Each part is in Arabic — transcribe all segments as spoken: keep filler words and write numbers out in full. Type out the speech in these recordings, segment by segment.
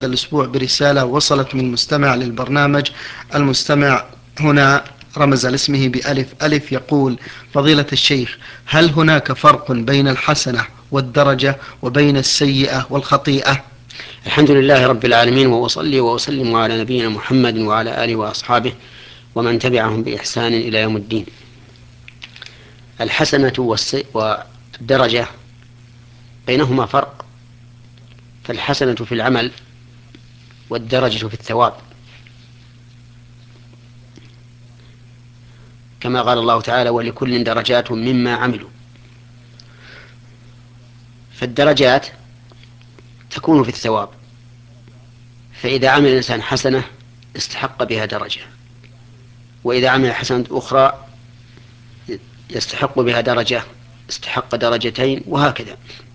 الأسبوع برسالة وصلت من مستمع للبرنامج. المستمع هنا رمز لاسمه بألف ألف، يقول: فضيلة الشيخ، هل هناك فرق بين الحسنة والدرجة وبين السيئة والخطيئة؟ الحمد لله رب العالمين، وأصلي وأسلم على نبينا محمد وعلى آله وأصحابه ومن تبعهم بإحسان إلى يوم الدين. الحسنة والدرجة بينهما فرق، فالحسنة في العمل والدرجة في الثواب، كما قال الله تعالى: ولكل درجات مما عملوا. فالدرجات تكون في الثواب، فإذا عمل الإنسان حسنة استحق بها درجة، وإذا عمل حسنة أخرى يستحق بها درجة استحق درجتين، وهكذا.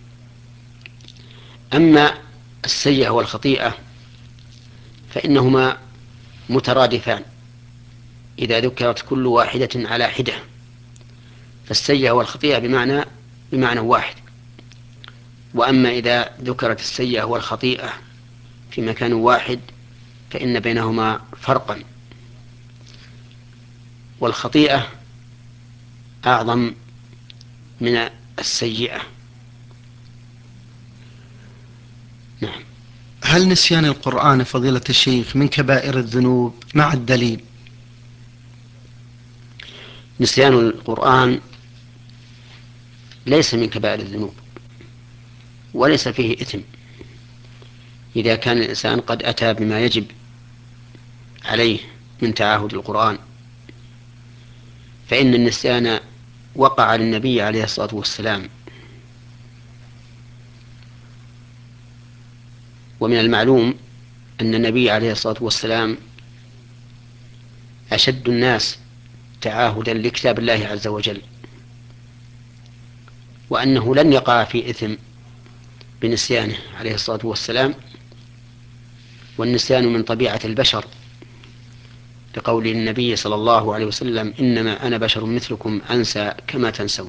أما السيئة والخطيئة فإنهما مترادفان إذا ذكرت كل واحدة على حدة، فالسيئة والخطيئة بمعنى بمعنى واحد. وأما إذا ذكرت السيئة والخطيئة في مكان واحد فإن بينهما فرقا، والخطيئة أعظم من السيئة. نعم. هل نسيان القرآن فضيلة الشيخ من كبائر الذنوب مع الدليل؟ نسيان القرآن ليس من كبائر الذنوب، وليس فيه إثم إذا كان الإنسان قد أتى بما يجب عليه من تعاهد القرآن، فإن النسيان وقع للنبي عليه الصلاة والسلام، ومن المعلوم أن النبي عليه الصلاة والسلام أشد الناس تعاهدا لكتاب الله عز وجل، وأنه لن يقع في إثم بنسيانه عليه الصلاة والسلام، والنسيان من طبيعة البشر، لقول النبي صلى الله عليه وسلم: إنما أنا بشر مثلكم أنسى كما تنسون،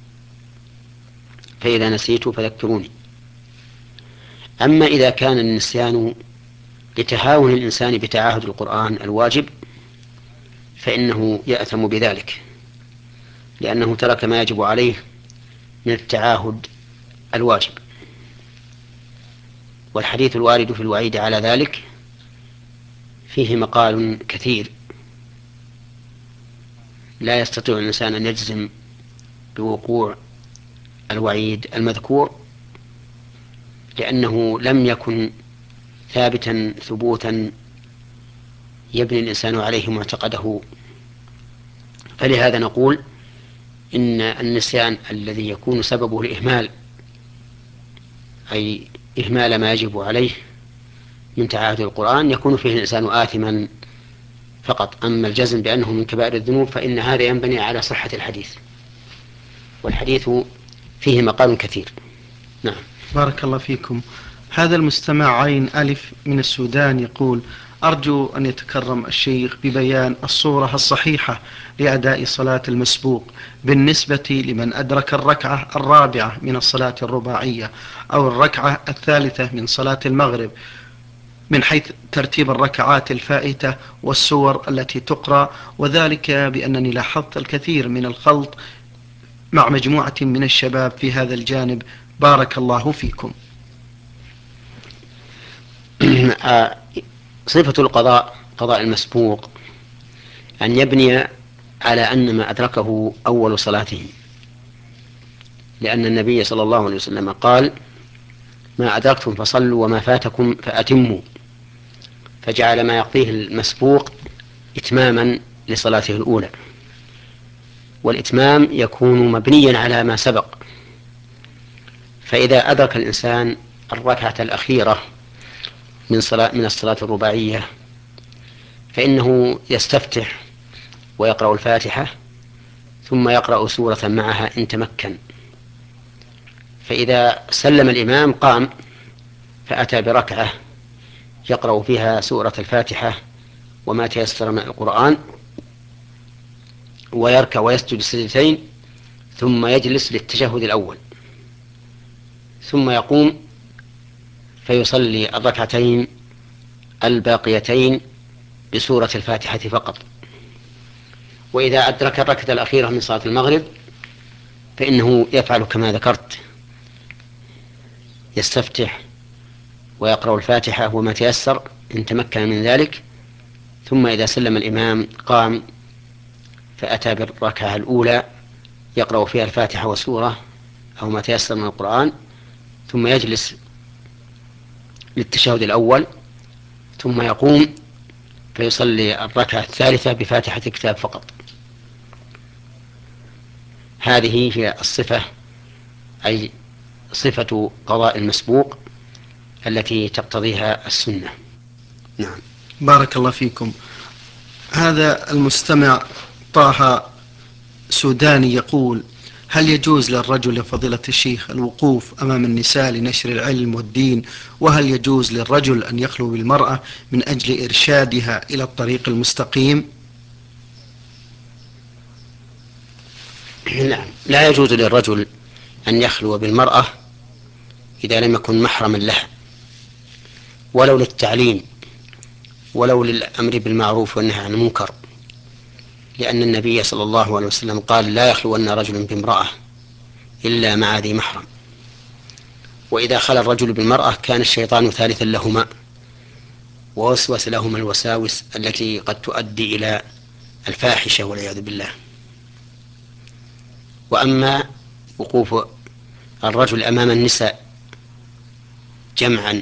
فإذا نسيت فذكروني. أما إذا كان النسيان لتهاون الإنسان بتعاهد القرآن الواجب فإنه يأثم بذلك، لأنه ترك ما يجب عليه من التعاهد الواجب. والحديث الوارد في الوعيد على ذلك فيه مقال كثير، لا يستطيع الإنسان أن يجزم بوقوع الوعيد المذكور، لأنه لم يكن ثابتا ثبوتا يبني الإنسان عليه معتقده. فلهذا نقول إن النسيان الذي يكون سببه الإهمال، أي إهمال ما يجب عليه من تعاهد القرآن، يكون فيه الإنسان آثما فقط. أما الجزم بأنه من كبائر الذنوب فإن هذا ينبني على صحة الحديث، والحديث فيه مقال كثير. نعم. بارك الله فيكم. هذا المستمع عين ألف من السودان يقول: أرجو أن يتكرم الشيخ ببيان الصورة الصحيحة لأداء صلاة المسبوق بالنسبة لمن أدرك الركعة الرابعة من الصلاة الرباعية أو الركعة الثالثة من صلاة المغرب، من حيث ترتيب الركعات الفائتة والسور التي تقرأ، وذلك بأنني لاحظت الكثير من الخلط مع مجموعة من الشباب في هذا الجانب. بارك الله فيكم. صفة القضاء، قضاء المسبوق، أن يبني على أن ما أدركه أول صلاته، لأن النبي صلى الله عليه وسلم قال: ما أدركتم فصلوا وما فاتكم فأتموا، فجعل ما يقضيه المسبوق إتماما لصلاته الأولى، والإتمام يكون مبنيا على ما سبق. فإذا أدرك الإنسان الركعة الأخيرة من صلاة من الصلاة الرباعية فإنه يستفتح ويقرأ الفاتحة ثم يقرأ سورة معها إن تمكن، فإذا سلم الإمام قام فأتى بركعة يقرأ فيها سورة الفاتحة وما تيسر من القرآن، ويركع ويسجد السجدتين، ثم يجلس للتشهد الأول، ثم يقوم فيصلي الركعتين الباقيتين بسورة الفاتحة فقط. وإذا أدرك الركعة الأخيرة من صلاة المغرب فإنه يفعل كما ذكرت، يستفتح ويقرأ الفاتحة وما تيسر إن تمكن من ذلك، ثم إذا سلم الإمام قام فأتى بالركعة الأولى يقرأ فيها الفاتحة وسورة أو ما تيسر من القرآن، ثم يجلس للتشهد الأول، ثم يقوم فيصلي الركعة الثالثة بفاتحة الكتاب فقط. هذه هي الصفة، أي صفة قضاء المسبوق التي تقتضيها السنة. نعم. بارك الله فيكم. هذا المستمع طه سوداني يقول: هل يجوز للرجل يا فضيلة الشيخ الوقوف أمام النساء لنشر العلم والدين؟ وهل يجوز للرجل أن يخلو بالمرأة من أجل إرشادها إلى الطريق المستقيم؟ نعم، لا يجوز للرجل أن يخلو بالمرأة إذا لم يكن محرما لها، ولو للتعليم ولو للأمر بالمعروف والنهي عن المنكر، لأن النبي صلى الله عليه وسلم قال: لا يخلون رجل بامرأة إلا مع ذي محرم. وإذا خلى الرجل بالمرأة كان الشيطان ثالثا لهما، ووسوس لهما الوساوس التي قد تؤدي إلى الفاحشة والعياذ بالله. وأما وقوف الرجل أمام النساء جمعا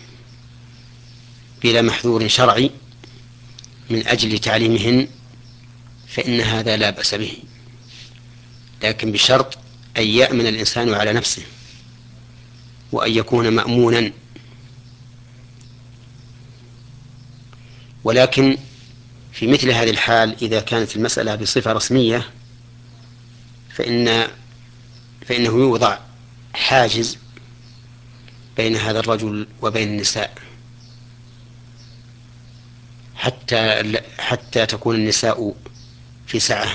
بلا محذور شرعي من أجل تعليمهن فإن هذا لا بأس به، لكن بشرط أن يأمن الإنسان على نفسه وأن يكون مأمونا. ولكن في مثل هذه الحال إذا كانت المسألة بصفة رسمية فإن فإنه يوضع حاجز بين هذا الرجل وبين النساء حتى حتى تكون النساء في سعة،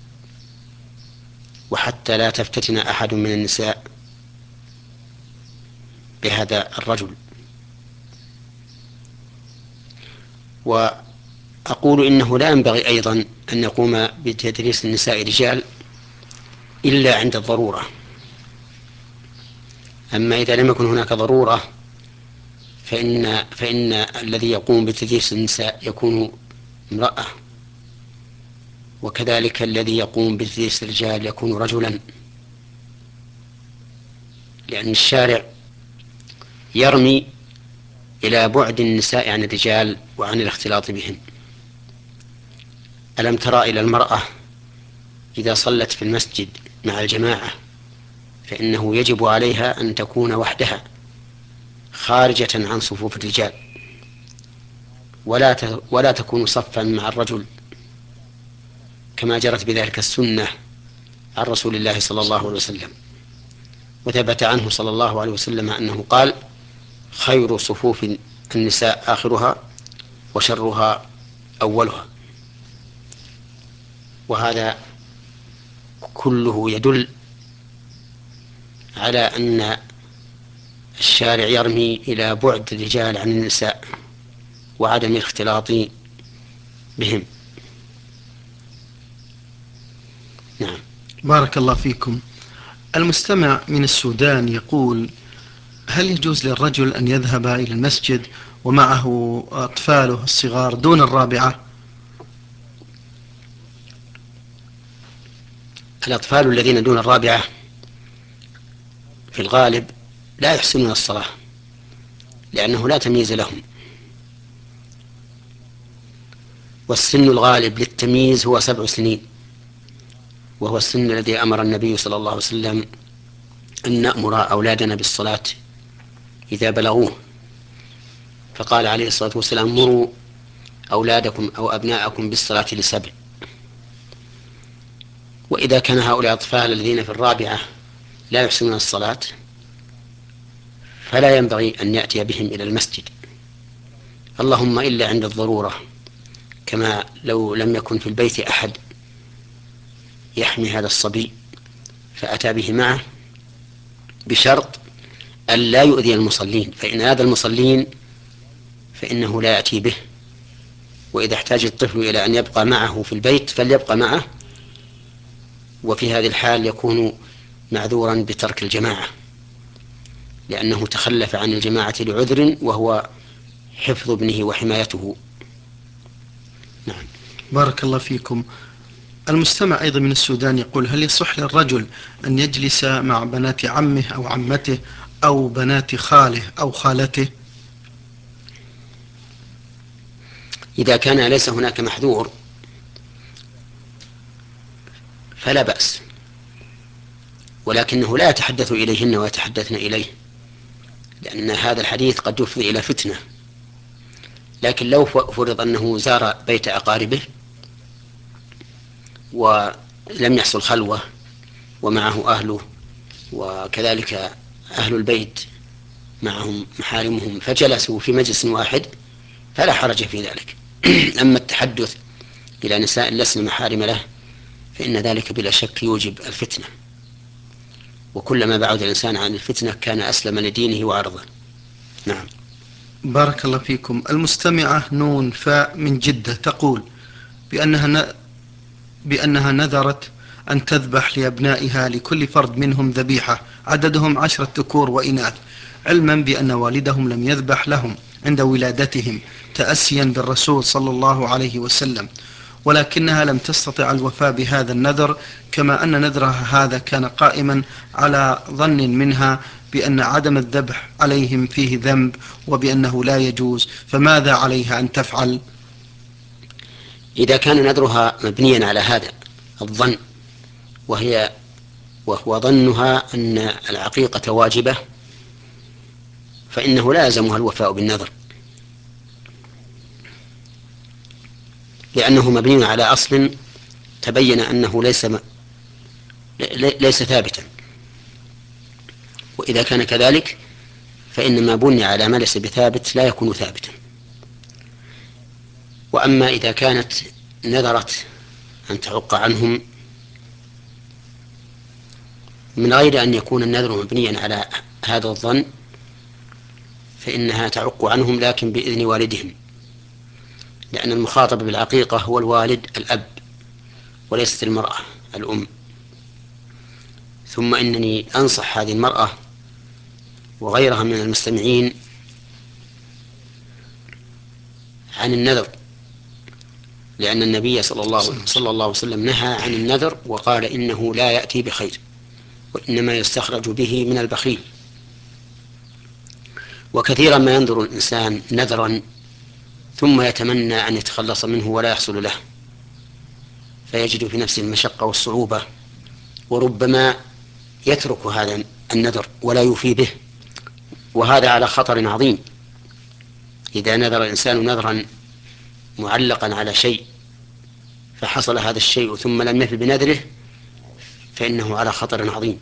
وحتى لا تفتتن أحد من النساء بهذا الرجل. وأقول إنه لا ينبغي أيضا أن يقوم بتدريس النساء رجال إلا عند الضرورة. أما إذا لم يكن هناك ضرورة فإن, فإن الذي يقوم بتدريس النساء يكون امرأة، وكذلك الذي يقوم بتدريس الرجال يكون رجلا، لأن الشارع يرمي إلى بعد النساء عن الرجال وعن الاختلاط بهم. ألم ترى إلى المرأة إذا صلت في المسجد مع الجماعة فإنه يجب عليها أن تكون وحدها خارجة عن صفوف الرجال، ولا ولا تكون صفا مع الرجل، كما جرت بذلك السنة عن رسول الله صلى الله عليه وسلم. وثبت عنه صلى الله عليه وسلم أنه قال: خير صفوف النساء آخرها وشرها أولها. وهذا كله يدل على أن الشارع يرمي إلى بعد الرجال عن النساء وعدم الاختلاط بهم. نعم. بارك الله فيكم. المستمع من السودان يقول: هل يجوز للرجل أن يذهب إلى المسجد ومعه أطفاله الصغار دون الرابعة؟ الأطفال الذين دون الرابعة في الغالب لا يحسنون الصلاة لأنه لا تمييز لهم، والسن الغالب للتمييز هو سبع سنين، وهو السن الذي أمر النبي صلى الله عليه وسلم أن نأمر أولادنا بالصلاة إذا بلغوه، فقال عليه الصلاة والسلام: مروا أولادكم أو أبناءكم بالصلاة لسبع. وإذا كان هؤلاء الأطفال الذين في الرابعة لا يحسنون الصلاة فلا ينبغي أن يأتي بهم إلى المسجد، اللهم إلا عند الضرورة، كما لو لم يكن في البيت أحد يحمي هذا الصبي فأتى به معه، بشرط أن لا يؤذي المصلين، فإن هذا المصلين فإنه لا يأتي به، وإذا احتاج الطفل إلى أن يبقى معه في البيت فليبقى معه، وفي هذه الحال يكون معذورا بترك الجماعة، لأنه تخلف عن الجماعة لعذر وهو حفظ ابنه وحمايته. نعم. بارك الله فيكم. المستمع أيضا من السودان يقول: هل يصح للرجل أن يجلس مع بنات عمه أو عمته أو بنات خاله أو خالته؟ إذا كان ليس هناك محذور فلا بأس، ولكنه لا يتحدث إليهن ويتحدثن إليه، لأن هذا الحديث قد يفضي إلى فتنة. لكن لو فرض أنه زار بيت أقاربه ولم يحصل خلوة ومعه أهله وكذلك أهل البيت معهم محارمهم فجلسوا في مجلس واحد فلا حرج في ذلك. أما التحدث إلى نساء لسن محارم له فإن ذلك بلا شك يوجب الفتنة، وكلما بعد الإنسان عن الفتنة كان أسلم لدينه وعرضه. نعم. بارك الله فيكم. المستمعة نون فاء من جدة تقول بأنها ن... بأنها نذرت أن تذبح لأبنائها لكل فرد منهم ذبيحة عددهم عشرة ذكور وإناث، علما بأن والدهم لم يذبح لهم عند ولادتهم تأسيا بالرسول صلى الله عليه وسلم، ولكنها لم تستطع الوفاء بهذا النذر، كما أن نذرها هذا كان قائما على ظن منها بأن عدم الذبح عليهم فيه ذنب وبأنه لا يجوز، فماذا عليها أن تفعل؟ إذا كان نذرها مبنيا على هذا الظن وهي وهو ظنها أن العقيقة واجبة فإنه لا يلزمها الوفاء بالنذر، لأنه مبني على أصل تبين أنه ليس م... ليس ثابتا، وإذا كان كذلك فإن ما بني على ما ليس بثابت لا يكون ثابتا. وأما إذا كانت نذرت أن تعق عنهم من غير أن يكون النذر مبنيا على هذا الظن فإنها تعق عنهم لكن بإذن والدهم، لأن المخاطب بالعقيقة هو الوالد الأب وليست المرأة الأم. ثم إنني أنصح هذه المرأة وغيرها من المستمعين عن النذر، لأن النبي صلى الله, صلى الله عليه وسلم نهى عن النذر وقال إنه لا يأتي بخير وإنما يستخرج به من البخيل. وكثيرا ما ينظر الإنسان نذرا ثم يتمنى أن يتخلص منه ولا يحصل له، فيجد في نفسه المشقة والصعوبة، وربما يترك هذا النذر ولا يوفي به، وهذا على خطر عظيم. إذا نذر الإنسان نذرا معلقا على شيء فحصل هذا الشيء ثم لم يفي بنذره فإنه على خطر عظيم.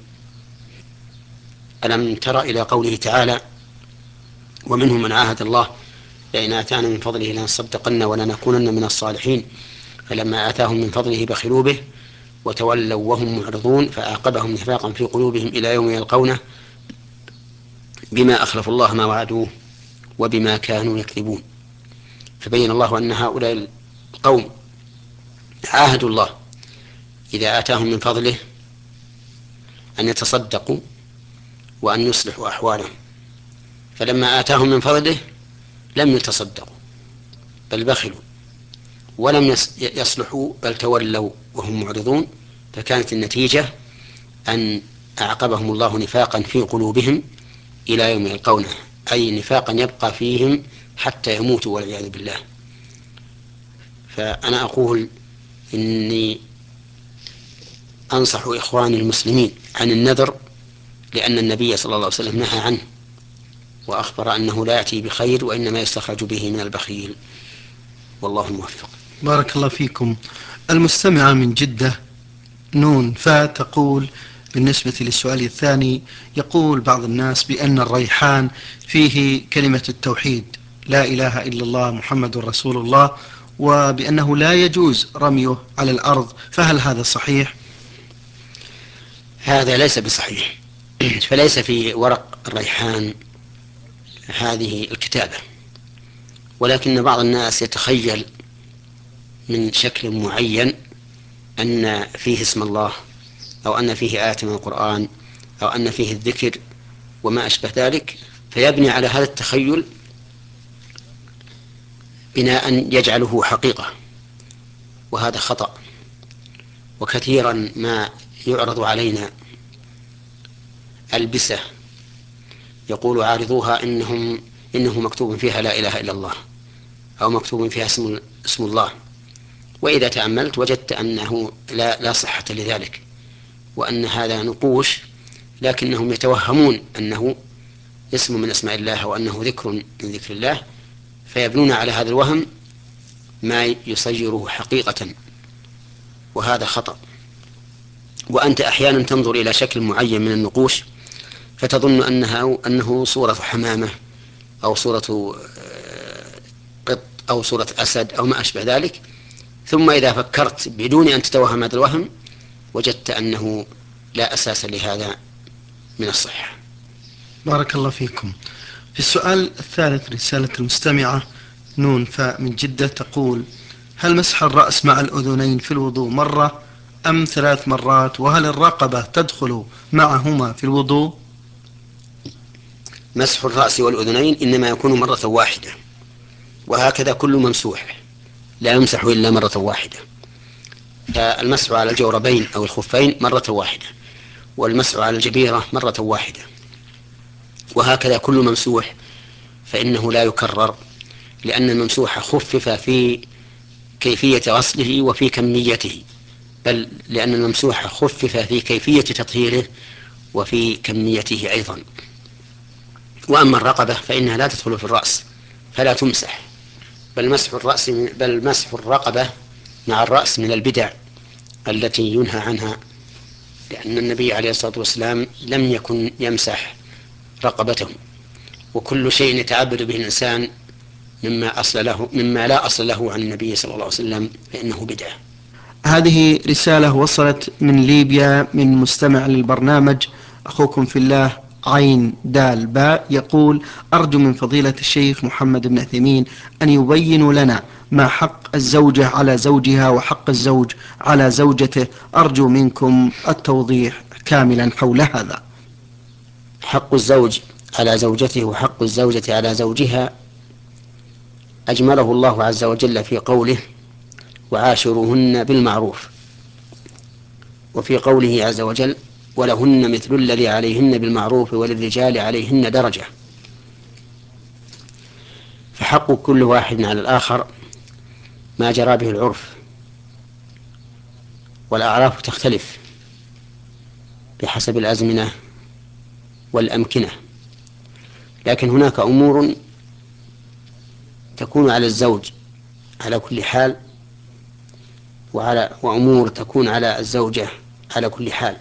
ألم تر إلى قوله تعالى: ومنهم من عاهد الله لئن آتانا من فضله لنصدقن ولنكونن من الصالحين فلما آتاهم من فضله بخلوا به وتولوا وهم معرضون فأعقبهم نفاقا في قلوبهم إلى يوم يلقونه بما أخلفوا الله ما وعدوه وبما كانوا يكذبون. فبين الله أن هؤلاء القوم عاهدوا الله إذا آتاهم من فضله أن يتصدقوا وأن يصلحوا أحوالهم، فلما آتاهم من فضله لم يتصدقوا بل بخلوا ولم يصلحوا بل تولوا وهم معرضون، فكانت النتيجة أن أعقبهم الله نفاقا في قلوبهم إلى يوم يلقونه، أي نفاقا يبقى فيهم حتى يموتوا والعياذ بالله. فأنا أقول إني أنصح إخواني المسلمين عن النذر، لأن النبي صلى الله عليه وسلم نهى عنه وأخبر أنه لا يأتي بخير وإنما يستخرج به من البخيل، والله الموفق. بارك الله فيكم. المستمعة من جدة نون فا تقول بالنسبة للسؤال الثاني: يقول بعض الناس بأن الريحان فيه كلمة التوحيد لا إله إلا الله محمد رسول الله، وبأنه لا يجوز رميه على الأرض، فهل هذا صحيح؟ هذا ليس بصحيح، فليس في ورق الريحان هذه الكتابة، ولكن بعض الناس يتخيل من شكل معين أن فيه اسم الله، أو أن فيه آية من القرآن، أو أن فيه الذكر وما أشبه ذلك، فيبني على هذا التخيل بناء يجعله حقيقة، وهذا خطأ. وكثيرا ما يعرض علينا ألبسة يقول عارضوها إنهم إنه مكتوب فيها لا إله إلا الله، أو مكتوب فيها اسم, اسم الله، وإذا تأملت وجدت أنه لا, لا صحة لذلك، وأن هذا نقوش، لكنهم يتوهمون أنه اسم من أسماء الله وأنه ذكر من ذكر الله، فيبنون على هذا الوهم ما يصيره حقيقة، وهذا خطأ. وأنت أحيانا تنظر إلى شكل معين من النقوش فتظن أنها أنه صورة حمامة، أو صورة قط، أو صورة أسد، أو ما أشبه ذلك، ثم إذا فكرت بدون أن تتوهم هذا الوهم وجدت أنه لا أساس لهذا من الصحة. بارك الله فيكم. في السؤال الثالث رسالة المستمعة نون فاء من جدة تقول: هل مسح الرأس مع الأذنين في الوضوء مرة أم ثلاث مرات؟ وهل الرقبة تدخل معهما في الوضوء؟ مسح الرأس والأذنين إنما يكون مرة واحدة، وهكذا كل ممسوح لا يمسح إلا مرة واحدة. فالمسح على الجوربين أو الخفين مرة واحدة، والمسح على الجبيرة مرة واحدة، وهكذا كل ممسوح، فإنه لا يكرر، لأن الممسوح خفف في كيفية غسله وفي كميته، بل لأن الممسوح خفف في كيفية تطهيره وفي كميته أيضا. وأما الرقبة فإنها لا تدخل في الرأس فلا تمسح، بل مسح الرأس بل مسح الرقبة مع الرأس من البدع التي ينهى عنها، لأن النبي عليه الصلاة والسلام لم يكن يمسح رقبته. وكل شيء يتعبد به الإنسان مما أصل له مما لا أصل له عن النبي صلى الله عليه وسلم فإنه بدعة. هذه رسالة وصلت من ليبيا من مستمع للبرنامج أخوكم في الله عين دال باء، يقول: أرجو من فضيلة الشيخ محمد بن عثيمين أن يبين لنا ما حق الزوجة على زوجها وحق الزوج على زوجته. أرجو منكم التوضيح كاملا حول هذا. حق الزوج على زوجته وحق الزوجة على زوجها أجمله الله عز وجل في قوله: وعاشروهن بالمعروف، وفي قوله عز وجل: ولهن مثل الذي عليهن بالمعروف وللرجال عليهن درجة. فحق كل واحد على الآخر ما جرى به العرف، والأعراف تختلف بحسب الأزمنة والأمكنة، لكن هناك أمور تكون على الزوج على كل حال، وعلى وأمور تكون على الزوجة على كل حال.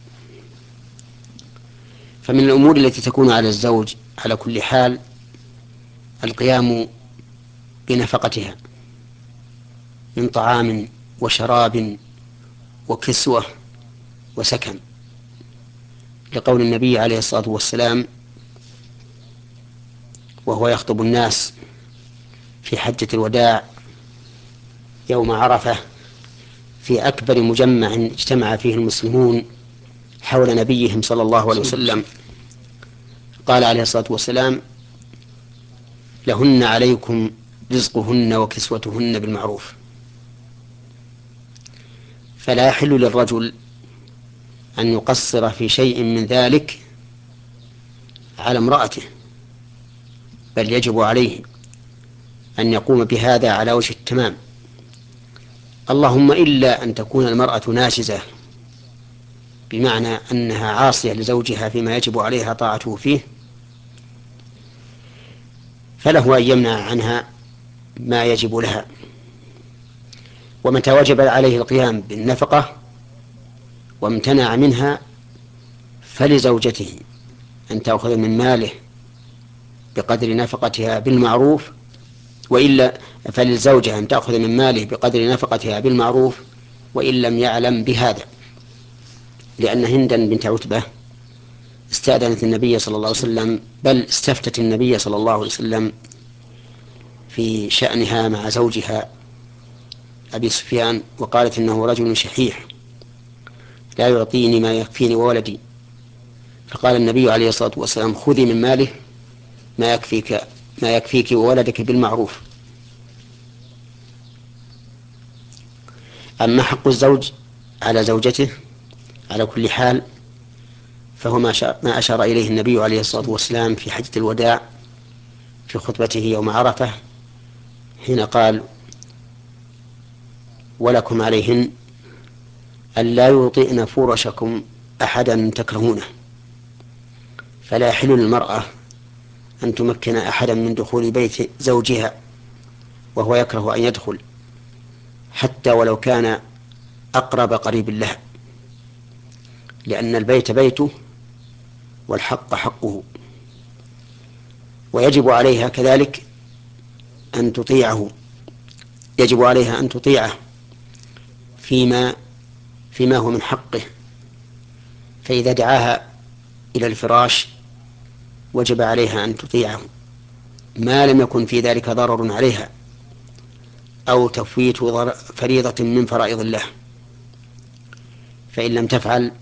فمن الأمور التي تكون على الزوج على كل حال القيام بنفقتها من طعام وشراب وكسوة وسكن، لقول النبي عليه الصلاة والسلام وهو يخطب الناس في حجة الوداع يوم عرفة في أكبر مجمع اجتمع فيه المسلمون حول نبيهم صلى الله عليه وسلم، قال عليه الصلاة والسلام: لهن عليكم رزقهن وكسوتهن بالمعروف. فلا يحل للرجل أن يقصر في شيء من ذلك على امرأته، بل يجب عليه أن يقوم بهذا على وجه التمام، اللهم إلا أن تكون المرأة ناشزة، بمعنى أنها عاصية لزوجها فيما يجب عليها طاعته فيه، فله أن يمنع عنها ما يجب لها. ومتى وجب عليه القيام بالنفقة وامتنع منها فلزوجته أن تأخذ من ماله بقدر نفقتها بالمعروف، وإلا فللزوجة أن تأخذ من ماله بقدر نفقتها بالمعروف وإن لم يعلم بهذا، لأن هندا بنت عتبة استأذنت النبي صلى الله عليه وسلم، بل استفتت النبي صلى الله عليه وسلم في شأنها مع زوجها أبي سفيان، وقالت إنه رجل شحيح لا يعطيني ما يكفيني وولدي، فقال النبي عليه الصلاة والسلام: خذي من ماله ما يكفيك ما يكفيك وولدك بالمعروف. أما حق الزوج على زوجته على كل حال فهو ما أشار إليه النبي عليه الصلاة والسلام في حجة الوداع في خطبته يوم عرفة، حين قال: ولكم عليهن ألا يوطئن فرشكم أحدا تكرهونه. فلا يحل للمرأة أن تمكن أحدا من دخول بيت زوجها وهو يكره أن يدخل، حتى ولو كان أقرب قريب له، لأن البيت بيته والحق حقه. ويجب عليها كذلك أن تطيعه يجب عليها أن تطيعه فيما فيما هو من حقه، فإذا دعاها إلى الفراش وجب عليها أن تطيعه ما لم يكن في ذلك ضرر عليها أو تفويت فريضة من فرائض الله. فإن لم تفعل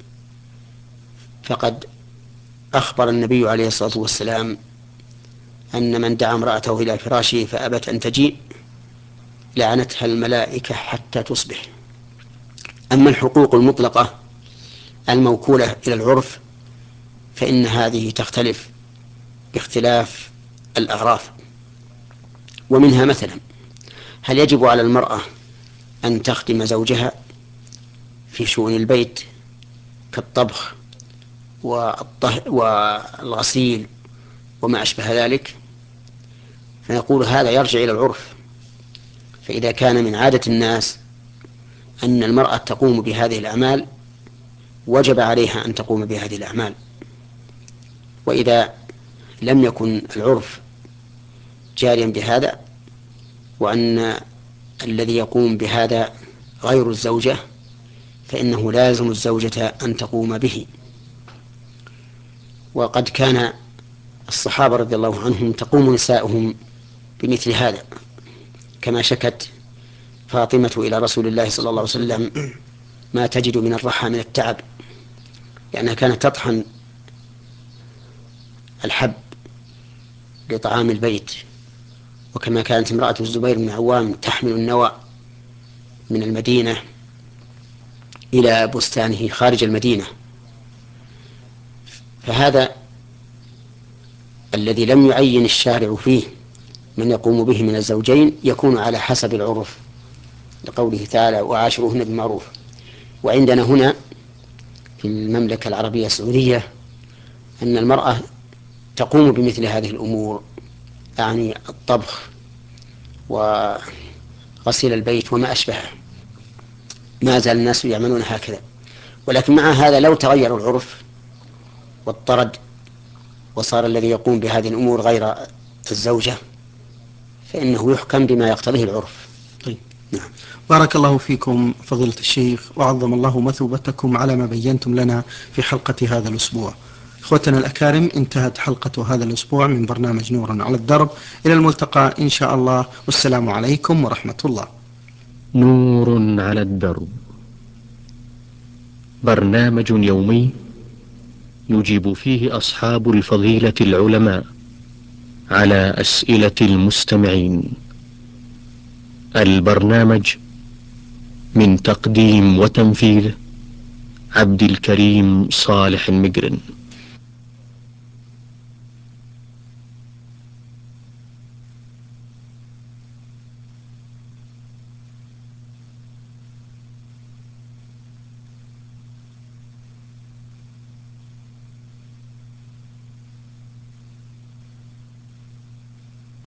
فقد أخبر النبي عليه الصلاة والسلام أن من دعا امرأته إلى فراشه فأبت أن تجيء لعنتها الملائكة حتى تصبح. أما الحقوق المطلقة الموكولة إلى العرف فإن هذه تختلف باختلاف الأعراف، ومنها مثلا: هل يجب على المرأة أن تخدم زوجها في شؤون البيت كالطبخ والغسيل وما أشبه ذلك؟ فنقول هذا يرجع إلى العرف. فإذا كان من عادة الناس أن المرأة تقوم بهذه الأعمال وجب عليها أن تقوم بهذه الأعمال، وإذا لم يكن العرف جاريا بهذا وأن الذي يقوم بهذا غير الزوجة فإنه لازم الزوجة أن تقوم به. وقد كان الصحابة رضي الله عنهم تقوم نساؤهم بمثل هذا، كما شكت فاطمة إلى رسول الله صلى الله عليه وسلم ما تجد من الرحى من التعب، لأنها كانت تطحن الحب لطعام البيت، وكما كانت امرأة الزبير بن عوام تحمل النوى من المدينة إلى بستانه خارج المدينة. فهذا الذي لم يعين الشارع فيه من يقوم به من الزوجين يكون على حسب العرف، لقوله تعالى: وعاشروهن بالمعروف. وعندنا هنا في المملكة العربية السعودية أن المرأة تقوم بمثل هذه الأمور، يعني الطبخ وغسيل البيت وما أشبهه، ما زال الناس يعملون هكذا. ولكن مع هذا لو تغير العرف واضطرد وصار الذي يقوم بهذه الأمور غير الزوجة فإنه يحكم بما يقتضيه العرف. طيب. نعم. بارك الله فيكم فضيلة الشيخ، وعظم الله مثوبتكم على ما بينتم لنا في حلقة هذا الأسبوع. إخوتنا الأكارم، انتهت حلقة هذا الأسبوع من برنامج نور على الدرب. إلى الملتقى إن شاء الله، والسلام عليكم ورحمة الله. نور على الدرب، برنامج يومي يجيب فيه أصحاب الفضيلة العلماء على أسئلة المستمعين. البرنامج من تقديم وتنفيذ عبد الكريم صالح المقرن.